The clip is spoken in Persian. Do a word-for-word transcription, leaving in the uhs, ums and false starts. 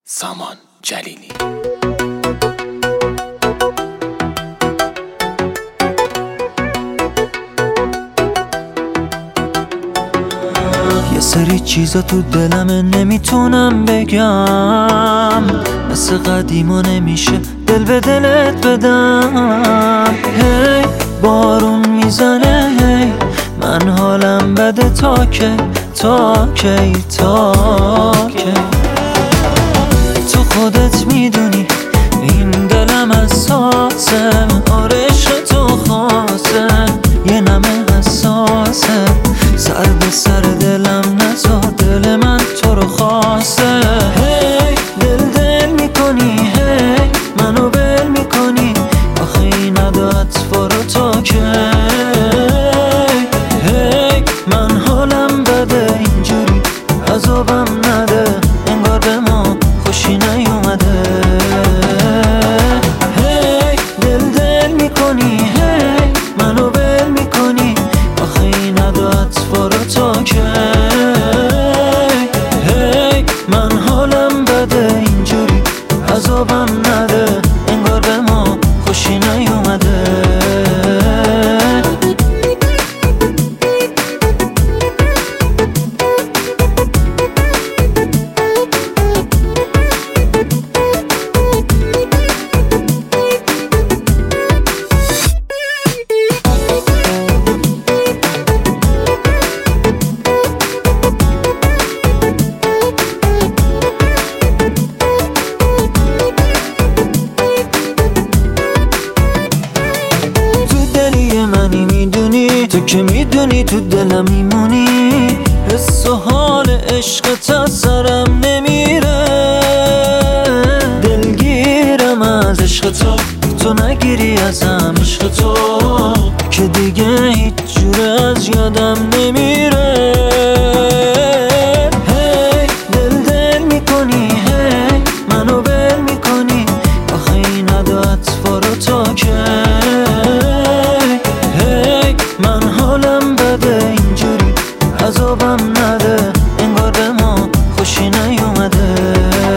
سامان جلیلی. یه سری چیزا تو دلمه نمیتونم بگم، مثل قدیما نمیشه دل به دلت بدم. هی بارون میزنه، هی من حالم بده، تا کی تا کی تا کی. تو خودت میدونی این دلم حساسه، آره عشق تو خاصه، یه نمه حساسه. سر به سر دلم نزار، دل من تو رو خواسته. هی دل دل میکنی، هی منو بل میکنی، آخه این عدت فارو تا کی. هی من حالم بده، اینجوری عذابم نده، انگار به ما خوشی نیومده. هی دل دل میکنی، هی منو بل میکنی، آخه این عدت فارو تا کی. هی من حالم بده، اینجوری عذابم نده، انگار به ما خوشی نیومده. تو که میدونی تو دلم میمونی، حس و حال عشقت از سرم نمیره. دلگیرم از عشق تو، تو نگیری ازم عشق تو، که دیگه هیچ جوره از یادم نمیره. هی دل دل میکنی، هی منو بل میکنی، آخه این عدت فارو تا کی. من حالم بده، اینجوری عذابم نده، انگار به ما خوشی نیومده.